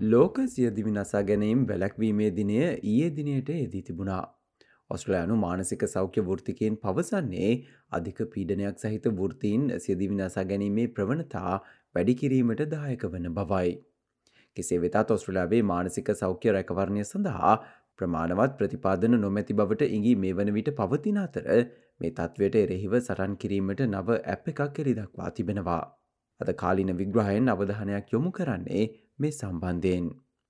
ලෝක සියදිවි නසා ගැනීම් වැළැක්වීමේ දිනය ඊයේ දිනයට යෙදී තිබුණා. ඔස්ට්‍රේලියානු මානසික සෞඛ්‍ය වෘත්තිකයන් පවසන්නේ අධික පීඩනයක් සහිත වෘත්තීන් සියදිවි නසා ගැනීමේ ප්‍රවණතා වැඩි කිරීමට දායක වන බවයි. කෙසේ වෙතත් ඔස්ට්‍රේලියාවේ මානසික සෞඛ්‍ය රැකවරණය සඳහා ප්‍රමාණවත් ප්‍රතිපාදන නොමැති බවට ඉඟි මේ වන විට පවතින අතර මේ තත්ත්වයට එරෙහිව සටන් කිරීමට නව ඇප් එකක් එළිදක්වා තිබෙනවා. අද කාලීන විග්‍රහයෙන් අවධානයක් යොමු කරන්නේ මේ සම්බන්ධයෙන්.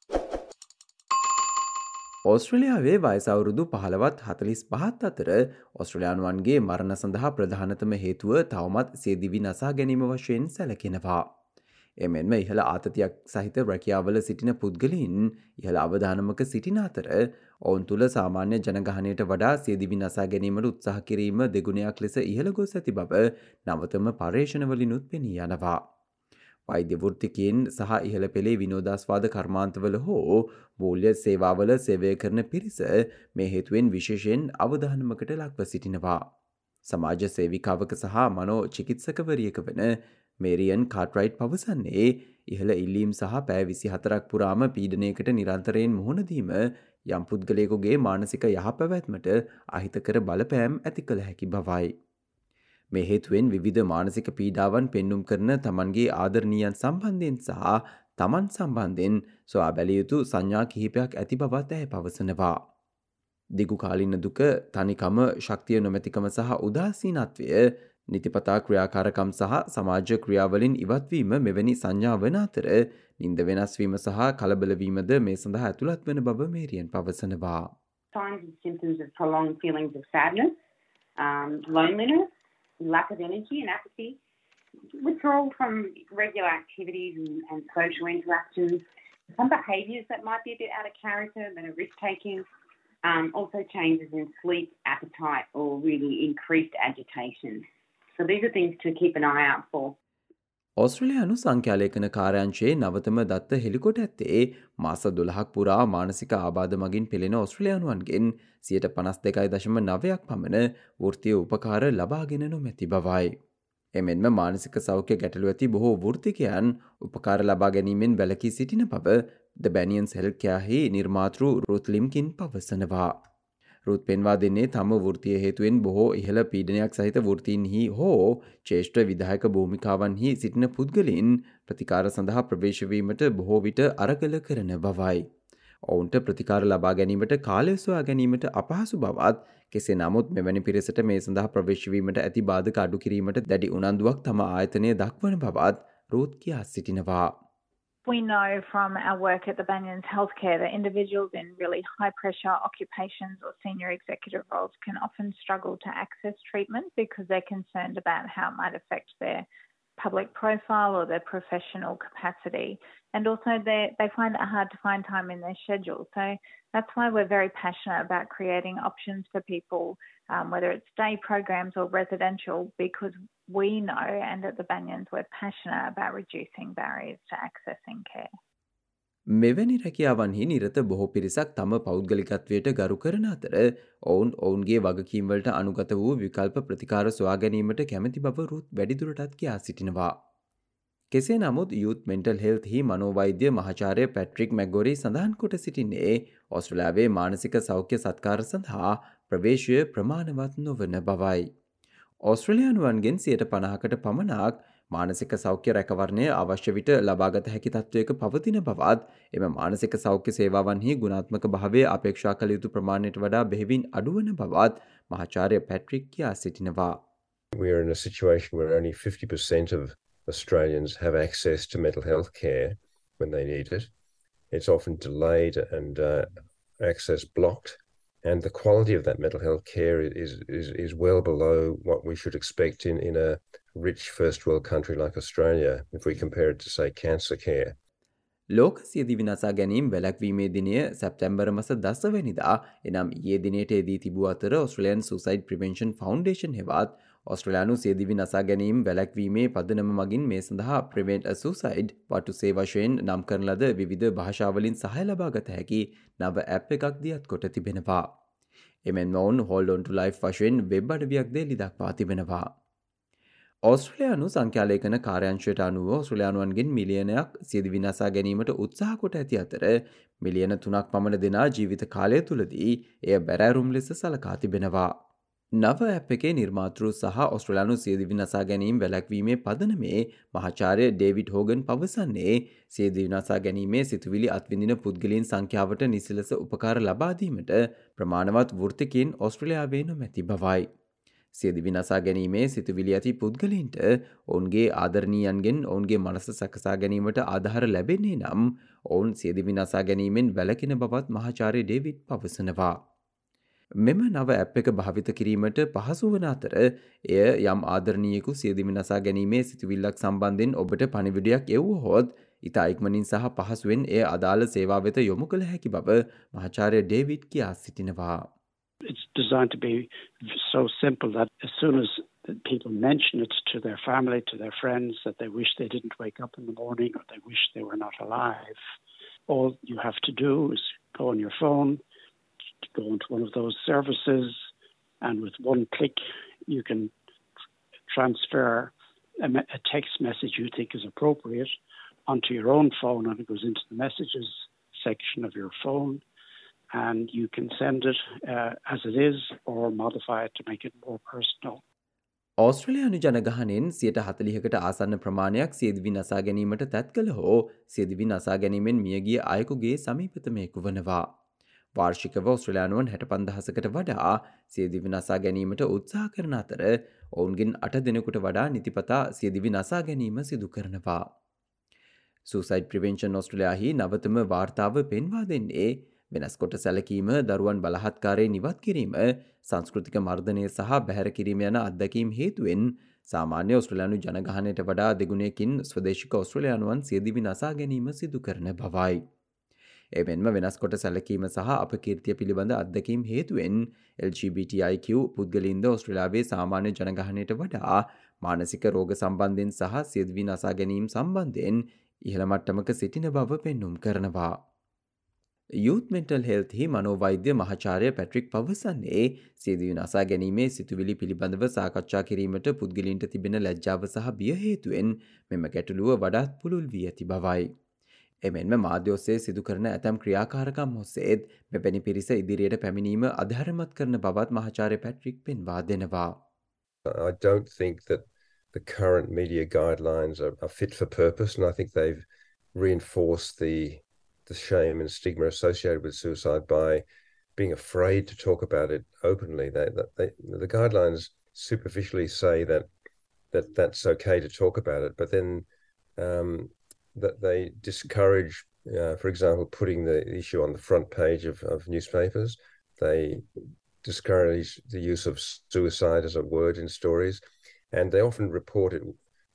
ඕස්ට්‍රේලියාවේ වයස අවුරුදු 15-45 අතර ඕස්ට්‍රේලියානුවන්ගේ මරණ සඳහා ප්‍රධානතම හේතුව තවමත් සියදිවි නසා ගැනීම වශයෙන් සැලකෙනවා. එමෙන්ම ඉහළ ආතතියක් සහිත රැකියාවල සිටින පුද්ගලයින් ඉහළ අවදානමක සිටින අතර ඔවුන් තුළ සාමාන්‍ය ජනගහනයට වඩා සියදිවි නසා ගැනීමට උත්සාහ කිරීම දෙගුණයක් ලෙස ඉහළ ගොස් ඇති බව නවතම පර්යේෂණවලිනුත් පෙනී යනවා. වෛද්‍ය වෘත්තිකයන් සහ ඉහළ පෙළේ විනෝදාස්වාද කර්මාන්තවල හෝ මූල්‍ය සේවාවල සේවය කරන පිරිස මේ හේතුවෙන් විශේෂයෙන් අවධානමකට ලක්ව සිටිනවා. සමාජ සේවිකාවක සහ මනෝ චිකිත්සකවරියක වන මේරියන් කාට්රයිට් පවසන්නේ ඉහළ ඉල්ලීම් සහ පැය 24ක් පුරාම පීඩනයකට නිරන්තරයෙන් මුහුණ දීම යම් පුද්ගලයෙකුගේ මානසික යහපැවැත්මට අහිතකර බලපෑම් ඇති කළ හැකි බවයි. මේ හේතුවෙන් විවිධ මානසික පීඩාවන් පෙන්නුම් කරන තමන්ගේ ආදරණීයන් සම්බන්ධයෙන් සහ තමන් සම්බන්ධයෙන් සොයා බැලිය යුතු සංඥා කිහිපයක් ඇති බවත් ඇය පවසනවා. දිගු කාලින දුක, තනිකම, ශක්තිය නොමැතිකම සහ උදාසීනත්වය, නිතිපතා ක්‍රියාකාරකම් සහ සමාජ ක්‍රියාවලින් ඉවත්වීම මෙවැනි සංඥා වන අතර නින්ද වෙනස්වීම සහ කලබලවීමද මේ සඳහා ඇතුළත් වන බව මේරියන් පවසනවා. Signs and symptoms of prolonged feelings of sadness, loneliness, lack of energy and apathy, withdrawal from regular activities and social interactions, some behaviours that might be a bit out of character, that are risk-taking, also changes in sleep, appetite or really increased agitation. So these are things to keep an eye out for. ඕස්ට්‍රේලියානු සංඛ්‍යාලේඛන කාර්යාංශයේ නවතම දත්ත හෙළිකොට ඇත්තේ මාස 12ක් පුරා මානසික ආබාධ මගින් පෙළෙන ඕස්ට්‍රේලියානුවන්ගෙන් 52.9ක් පමණ වෘත්තීය උපකාර ලබාගෙන නොමැති බවයි. එමෙන්ම මානසික සෞඛ්‍ය ගැටලු ඇති බොහෝ වෘත්තිකයන් උපකාර ලබා ගැනීමෙන් වැළකී සිටින බව ද බැනියන්ස් හෙල්ත්කෙයාරෙහි නිර්මාතෘ රුත් ලිම්කින් පවසනවා. රුත් පෙන්වා දෙන්නේ තම වෘත්තීය හේතුවෙන් බොහෝ ඉහළ පීඩනයක් සහිත වෘත්තීන්හි හෝ ශ්‍රේෂ්ඨ විධායක භූමිකාවන්හි සිටින පුද්ගලයින් ප්‍රතිකාර සඳහා ප්‍රවේශ වීමට බොහෝ විට අරගල කරන බවයි. ඔවුන්ට ප්‍රතිකාර ලබා ගැනීමට කාලය සොයා ගැනීමට අපහසු බවත්, කෙසේ නමුත් මෙවැනි පිරිසට මේ සඳහා ප්‍රවේශ වීමට ඇති බාධක අඩු කිරීමට දැඩි උනන්දුවක් තම ආයතනය දක්වන බවත් රුත් කියා සිටිනවා. We know from our work at the Banyans Healthcare that individuals in really high pressure occupations or senior executive roles can often struggle to access treatment because they're concerned about how it might affect their public profile or their professional capacity. And also they find it hard to find time in their schedule. So that's why we're very passionate about creating options for people, whether it's day programs or residential, because we know, and at the Banyans, we're passionate about reducing barriers to accessing care. මෙවැනි රැකියාවන්හි නිරත බොහෝ පිරිසක් තම පෞද්ගලිකත්වයට ගරු කරන අතර ඔවුන්ගේ වගකීම්වලට අනුගත වූ විකල්ප ප්‍රතිකාර සොයා ගැනීමට කැමැති බව රුත් වැඩිදුරටත් කියා සිටිනවා. කෙසේ නමුත් යූත් මෙන්ටල් හෙල්ත්හි මනෝවෛද්‍ය මහාචාර්ය පැට්‍රික් මැග්ගොරි සඳහන් කොට සිටින්නේ ඕස්ට්‍රේලියාවේ මානසික සෞඛ්‍ය සත්කාර සඳහා ප්‍රවේශය ප්‍රමාණවත් නොවන බවයි. ඕස්ට්‍රේලියානුවන්ගෙන් 50%කට පමණක් මානසික සෞඛ්‍ය රැකවරණය අවශ්‍ය විට ලබාගත හැකි තත්ත්වයක පවතින බවත්, එම මානසික සෞඛ්‍ය සේවාවන්හි ගුණාත්මක භාවය අපේක්ෂා කළ යුතු ප්‍රමාණයට වඩා බෙහෙවින් අඩුවන බවත් මහාචාර්ය පැට්‍රික් කියා සිටිනවා. We are in a situation where only 50% of Australians have access to mental health care when they need it. It's often delayed and access blocked. And the quality of that mental health care is well below what we should expect in a rich first world country like Australia, if we compare it to, say, cancer care. ලෝක සියදිවි නසා ගැනීම් වැළැක්වීමේ දිනය සැප්තැම්බර් මාස 10 වෙනිදා එනම් ඊයේ දිනයට යෙදී තිබූ අතර Australian Suicide Prevention Foundation හෙවත් ඔස්ට්‍රේලියානු සියදිවි නසා ගැනීම් වැළැක්වීමේ පදනම මගින් මේ සඳහා Prevent a Suicide වටුසේ වශයෙන් නම් කරන ලද විවිධ භාෂාවලින් සහාය ලබාගත හැකි නව ඇප් එකක් දියත් කොට තිබෙනවා. එමෙන්ම ඔවුන් Hold on to Life වශයෙන් වෙබ් අඩවියක්ද එළි දක්වා තිබෙනවා. ඕස්ට්‍රලයානු සංඛ්‍යාලේඛන කාර්යංශයට අනුව ඕස්ට්‍රලයානුවන්ගෙන් මිලියනයක් සියදි විනාසා ගැනීමට උත්සාහ කොට ඇති අතර මිලියන 3ක් පමණ දෙනා ජීවිත කාලය තුළදී එය බැරෑරුම් ලෙස සලකා තිබෙනවා. නව ඇප් එකේ නිර්මාතෘ සහ ඕස්ට්‍රලයානු සියදි විනාසා ගැනීම වැළැක්වීමේ පදනමේ මහාචාර්ය ඩේවිඩ් හෝගන් පවසන්නේ සියදි විනාසා ගැනීමේ සිතුවිලි අත්විඳින පුද්ගලයන් සංඛ්‍යාවට නිසි ලෙස උපකාර ලබා දීමට ප්‍රමාණවත් වෘත්තිකයින් ඕස්ට්‍රේලියාවේ නොමැති බවයි. සියදි විනාසා ගැනීමේ සිතුවිලි ඇති පුද්ගලයින්ට ඔවුන්ගේ ආදරණීයන්ගෙන් ඔවුන්ගේ මනස සකසා ගැනීමට ආධාර ලැබෙන්නේ නම් ඔවුන් සියදි විනාසා ගැනීමෙන් වැළකෙන බවත් මහාචාර්ය ඩේවිඩ් පවසනවා. මෙම නව ඇප් එක භාවිත කිරීමට පහසු වන අතර එය යම් ආදරණීයෙකු සියදි විනාසා ගැනීමේ සිතුවිල්ලක් සම්බන්ධයෙන් ඔබට පණිවිඩයක් එවුවහොත් ඉතා ඉක්මනින් සහ පහසුවෙන් එය අදාළ සේවා වෙත යොමු කළ හැකි බව මහාචාර්ය ඩේවිඩ් කියා සිටිනවා. It's designed to be so simple that as soon as people mention it to their family, to their friends, that they wish they didn't wake up in the morning or they wish they were not alive, all you have to do is go on your phone, go into one of those services, and with one click you can transfer a text message you think is appropriate onto your own phone, and it goes into the messages section of your phone. And you can send it as it is or modify it to make it more personal. ඕස්ට්‍රේලියානු ජනගහනයෙන් 40%කට ආසන්න ප්‍රමාණයක් සියදි විනාසා ගැනීමට තැත් කළ හෝ සියදි විනාසා ගැනීමෙන් මියගිය අයෙකුගේ සමීපතමයෙකු වනවා. වාර්ෂිකව ඕස්ට්‍රේලියානුවන් 65000කට වඩා සියදි විනාසා ගැනීමට උත්සාහ කරන අතර ඔවුන්ගෙන් 8 දෙනෙකුට වඩා නිතිපතා සියදි විනාසා ගැනීම සිදු කරනවා. Suicide Prevention ඕස්ට්‍රේලියාහි නවතම වාර්තාව පෙන්වා දෙන්නේ වෙනස් කොට සැලකීම, දරුවන් බලහත්කාරයෙන් ඉවත් කිරීම, සංස්කෘතික මර්ධනය සහ බැහැර කිරීම යන අත්දැකීම් හේතුවෙන් සාමාන්‍ය ඕස්ට්‍රේලියානු ජනගහනයට වඩා දෙගුණයකින් ස්වදේශික ඕස්ට්‍රේලියානුවන් සියදි විනාසා ගැනීම සිදු කරන බවයි. එමෙන්ම වෙනස් කොට සැලකීම සහ අපකීර්තිය පිළිබඳ අත්දැකීම් හේතුවෙන් LGBTIQ පුද්ගලයින්ද ඕස්ට්‍රේලියාවේ සාමාන්‍ය ජනගහනයට වඩා මානසික රෝග සම්බන්ධයෙන් සහ සියදි විනාසා ගැනීම සම්බන්ධයෙන් ඉහළ මට්ටමක සිටින බව පෙන්නුම් කරනවා. Youth Mental Health හි මනෝවෛද්‍ය මහාචාර්ය පැට්‍රික් පවසන්නේ සියදි විනාසා ගැනීමේ සිතුවිලි පිළිබඳව සාකච්ඡා කිරීමට පුද්ගලයන්ට තිබෙන ලැජ්ජාව සහ බිය හේතුවෙන් මෙම ගැටලුව වඩාත් පුළුල් වී ඇති බවයි. එමෙන්ම මාධ්‍ය ඔස්සේ සිදු කරන ඇතැම් ක්‍රියාකාරකම් ඔස්සේත් මෙවැනි පිරිස ඉදිරියට පැමිණීම අධෛර්යමත් කරන බවත් මහාචාර්ය පැට්‍රික් පෙන්වා දෙනවා. I don't think that the current media guidelines are fit for purpose, and I think they've reinforced the shame and stigma associated with suicide by being afraid to talk about it openly. The guidelines superficially say that's okay to talk about it, but then that they discourage, for example, putting the issue on the front page of newspapers. They discourage the use of suicide as a word in stories, and they often report it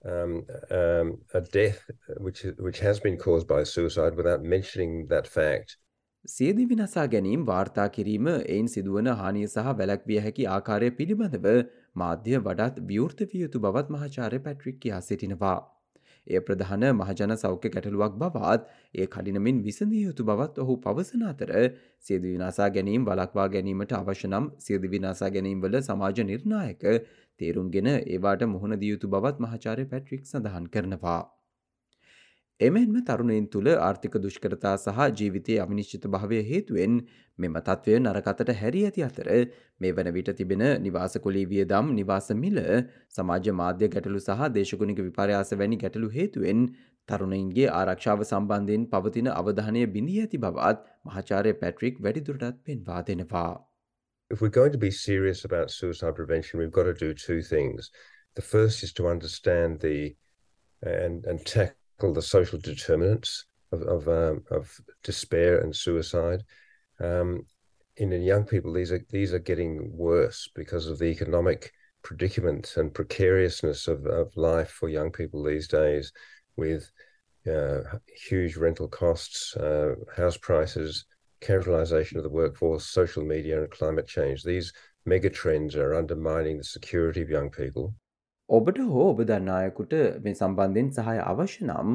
a death which has been caused by suicide without mentioning that fact. සියදි විනාසා ගැනීම වාර්තා කිරීම එයින් සිදුවන හානිය සහ වැළැක්විය හැකි ආකාරය පිළිබඳව මාධ්‍ය වඩාත් විවෘත විය යුතු බවත් මහාචාර්ය පැට්‍රික් කියා සිටිනවා. එය ප්‍රධාන මහජන සෞඛ්‍ය ගැටලුවක් බවත් ඒ කඩිනමින් විසඳිය යුතු බවත් ඔහු පවසන අතර සියදි විනාසා ගැනීම වළක්වා ගැනීමට අවශ්‍ය නම් සියදි විනාසා ගැනීම්වල සමාජ නිර්ණායක තේරුම්ගෙන ඒවාට මුහුණ දිය යුතු බවත් මහාචාර්ය පැට්‍රික් සඳහන් කරනවා. එමෙන්ම තරුණයින් තුළ ආර්ථික දුෂ්කරතා සහ ජීවිතයේ අවිනිශ්චිත භාවය හේතුවෙන් මෙම තත්ත්වය නරක අතට හැරී ඇති අතර මේ වන විට තිබෙන නිවාස කුලී වියදම්, නිවාස මිල, සමාජ මාධ්‍ය ගැටලු සහ දේශගුණික විපර්යාස වැනි ගැටලු හේතුවෙන් තරුණයින්ගේ ආරක්ෂාව සම්බන්ධයෙන් පවතින අවධානය බිඳී ඇති බවත් මහාචාර්ය පැට්‍රික් වැඩිදුරටත් පෙන්වා දෙනවා. If we're going to be serious about suicide prevention, we've got to do two things. The first is to understand and tackle the social determinants of despair and suicide. In young people, these are getting worse because of the economic predicament and precariousness of life for young people these days, with huge rental costs, house prices, casualisation of the workforce, social media and climate change. These mega trends are undermining the security of young people. ඔබට හෝ ඔබ දන්නා අයෙකුට මේ සම්බන්ධයෙන් සහාය අවශ්‍ය නම්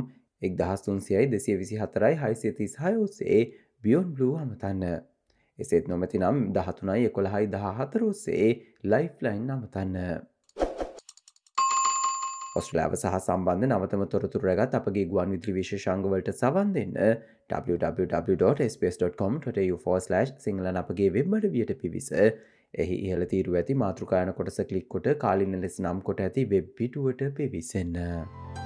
1300 ඔස්සේ Beyond Blue අමතන්න. එසේත් නොමැති නම් 13 11 14 ඔස්සේ Lifeline අමතන්න. ඔස්ට්‍රේලියාව සහ සම්බන්ධ නවතම තොරතුරු රැගත් අපගේ ගුවන් විදුලි විශේෂාංගවලට සවන් දෙන්න www.sbs.com.au/සිංහලන අපගේ වෙබ් අඩවියට පිවිස එහි ඉහළ තීරුව ඇති මාතෘකායන කොටස ක්ලික් කොට කාලින ලෙස නම් කොට ඇති වෙබ් පිටුවට පිවිසෙන්න.